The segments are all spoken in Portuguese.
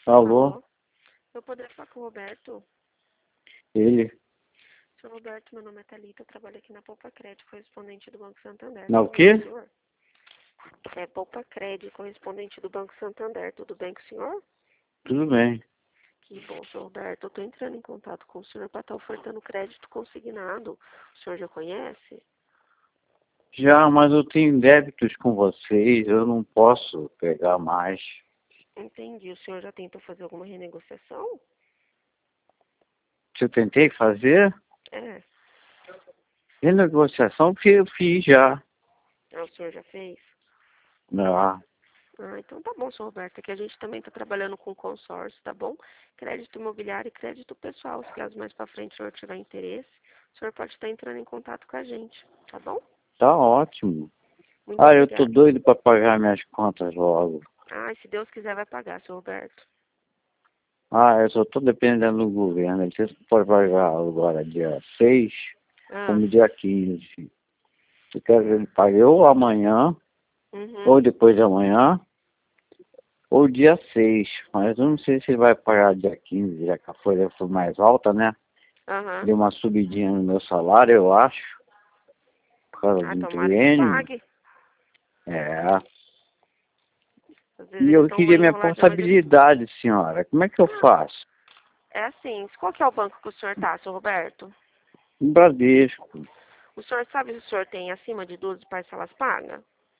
Alô? Alô? Eu poderia falar com o Roberto? Ele? Senhor Roberto, meu nome é Thalita, eu trabalho aqui na Poupa Crédito, correspondente do Banco Santander. Não, o Tudo bem com o quê? senhor? É Poupa Crédito, correspondente do Banco Santander. Tudo bem com o senhor? Tudo bem. Que bom, senhor Roberto. Eu estou entrando em contato com o senhor para estar ofertando crédito consignado. O senhor já conhece? Já, mas eu tenho débitos com vocês, eu não posso pegar mais. Entendi. O senhor já tentou fazer alguma renegociação? Se eu tentei fazer, É. renegociação que eu fiz já. Ah, o senhor já fez? Ah, Ah, então tá bom, senhor Roberto. Aqui a gente também está trabalhando com consórcio, tá bom? Crédito imobiliário e crédito pessoal. Se caso mais para frente o senhor tiver interesse, o senhor pode estar entrando em contato com a gente, tá bom? tá ótimo. Muito Ah, eu tô obrigada. doido para pagar minhas contas logo. Ah, e se Deus quiser vai pagar, senhor Roberto. Ah, eu só tô dependendo do governo. Ele disse que pode pagar agora dia 6, Ah, como dia 15. Eu quero que ele pague ou amanhã, ou uhum, depois de amanhã, ou dia 6, mas eu não sei se ele vai pagar dia 15, já que a folha foi mais alta, né? aham. Deu uma subidinha no meu salário, eu acho, por causa Ah, do tomara que triênio. pague. É. Às vezes E eles eu dão uma queria minha enroladinha de... portabilidade, senhora. Como é que eu Ah, faço? é assim, qual que é o banco que o senhor tá, senhor Roberto? Um Bradesco. O senhor sabe se o senhor tem acima de 12 parcelas pagas?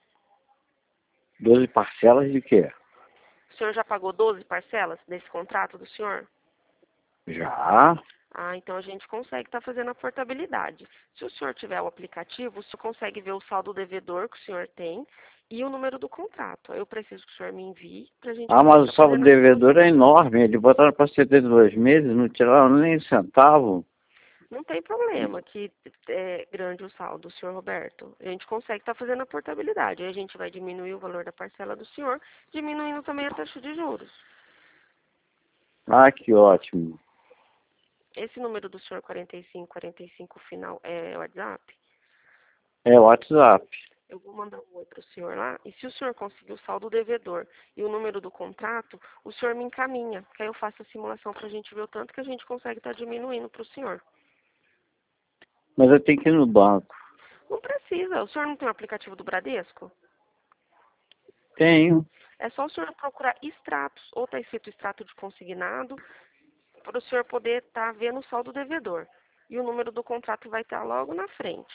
12 parcelas de quê? O senhor já pagou 12 parcelas desse contrato do senhor? Já. Ah, então a gente consegue estar fazendo a portabilidade. Se o senhor tiver o aplicativo, o senhor consegue ver o saldo devedor que o senhor tem e o número do contrato. Aí eu preciso que o senhor me envie para a gente Ah, poder mas o estar saldo fazendo a devedor é simulação. enorme. Eles botaram para 72 meses, não tiraram nem um centavo. Não tem problema que é grande o saldo, senhor Roberto. A gente consegue estar fazendo a portabilidade. Aí a gente vai diminuir o valor da parcela do senhor, diminuindo também a taxa de juros. Ah, que ótimo. Esse número do senhor 4545 final é o WhatsApp? É o WhatsApp. Eu vou mandar um oi para o senhor lá. E se o senhor conseguir o saldo devedor e o número do contrato, o senhor me encaminha. Que aí eu faço a simulação para a gente ver o tanto que a gente consegue estar diminuindo para o senhor. Mas eu tenho que ir no banco. Não precisa. O senhor não tem o aplicativo do Bradesco? Tenho. É só o senhor procurar extratos, ou está escrito extrato de consignado, para o senhor poder estar vendo o saldo devedor. E o número do contrato vai estar logo na frente.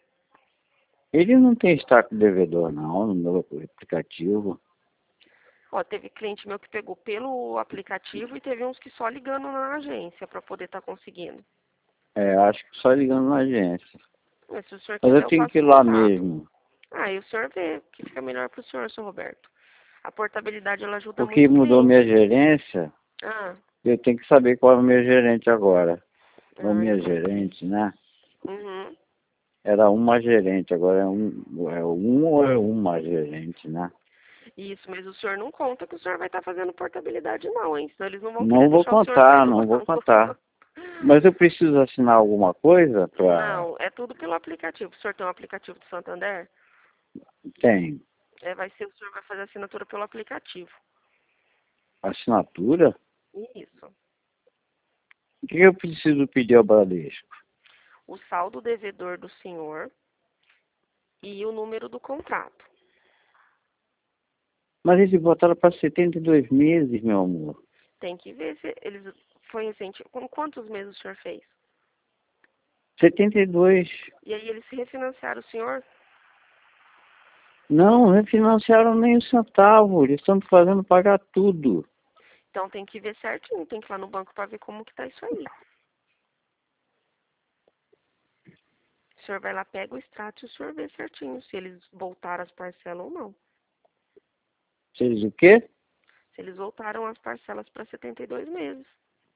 Ele não tem extrato devedor, não, no meu aplicativo. Ó, teve cliente meu que pegou pelo aplicativo e teve uns que só ligando na agência para poder estar conseguindo. É, acho que só ligando na agência. Mas se o senhor Mas eu quiser, eu tenho passo que o ir lá contato. mesmo. Aí o senhor vê que fica melhor para o senhor, seu Roberto. A portabilidade, ela ajuda Porque muito o mudou cliente. minha gerência, Ah, eu tenho que saber qual é o meu gerente agora. Ou minha entendi. gerente, né? Uhum. Era uma gerente, agora é um ou é uma gerente, né? Isso, mas o senhor não conta que o senhor vai estar fazendo portabilidade não, hein? Senão eles não vão querer Não vou deixar o senhor sair contar, do não vou banco. contar. Mas eu preciso assinar alguma coisa para... Não, é tudo pelo aplicativo. O senhor tem um aplicativo do Santander? Tem O senhor vai fazer a assinatura pelo aplicativo. assinatura? Isso. O que eu preciso pedir ao Bradesco? O saldo devedor do senhor e o número do contrato. Mas eles botaram para 72 meses, meu amor. Tem que ver se eles... Foi recente. Com quantos meses o senhor fez? 72. E aí eles se refinanciaram o senhor? Não, não financiaram nem um centavo. Eles estão me fazendo pagar tudo. Então tem que ver certinho. Tem que ir lá no banco para ver como que tá isso aí. O senhor vai lá, pega o extrato e o senhor vê certinho se eles voltaram as parcelas ou não. Vocês o quê? Se eles voltaram as parcelas para 72 meses.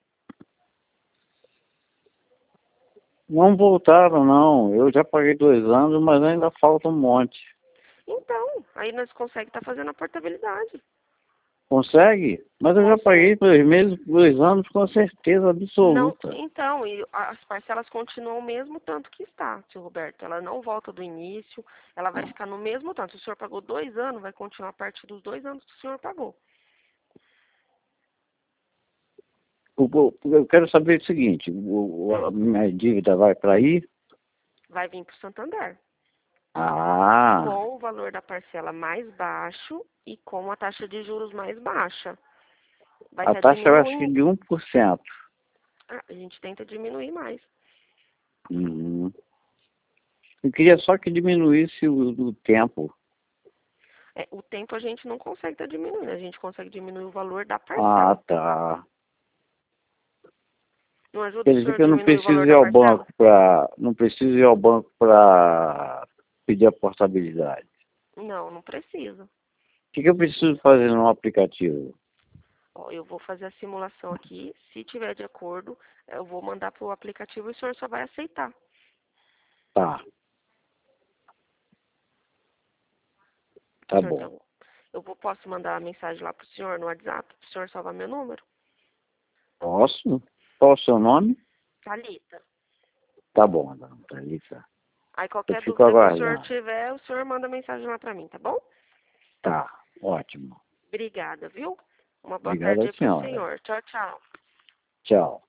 Não voltaram, não. Eu já paguei 2 anos, mas ainda falta um monte. Então, aí nós conseguimos estar fazendo a portabilidade. Consegue? Mas eu já paguei Consegue. 2 meses, 2 anos com certeza Não, absoluta. então, e as parcelas continuam o mesmo tanto que está, seu Roberto. Ela não volta do início, ela vai ficar no mesmo tanto. Se o senhor pagou 2 anos, vai continuar a partir dos 2 anos que o senhor pagou. Eu quero saber o seguinte, a minha dívida vai para aí? Vai vir para o Santander. Ah, Com o valor da parcela mais baixo e com a taxa de juros mais baixa. Vai a estar taxa eu acho que diminuindo. de 1%. A gente tenta diminuir mais. Uhum. Eu queria só que diminuísse o tempo. O tempo a gente não consegue estar diminuindo, a gente consegue diminuir o valor da Ah, parcela. tá. Não ajuda Quer o dizer senhor que a eu não diminuir o preciso valor ir da ao parcela? banco para, não preciso ir ao banco para pedir a portabilidade. Não, não precisa. O que eu preciso fazer no aplicativo? Ó, eu vou fazer a simulação aqui. Se tiver de acordo, eu vou mandar para o aplicativo e o senhor só vai aceitar. Tá, tá Senhor, bom. então, posso mandar a mensagem lá para o senhor no WhatsApp, para o senhor salvar meu número? Posso? Qual o seu nome? Thalita. Tá bom, dona Thalita. Aí Eu qualquer fico dúvida que o senhor aguardando. tiver, o senhor manda mensagem lá para mim, tá bom? Tá, ótimo. Obrigada, viu? Uma boa Obrigado tarde à aí para o senhora. senhor. Tchau, tchau. Tchau.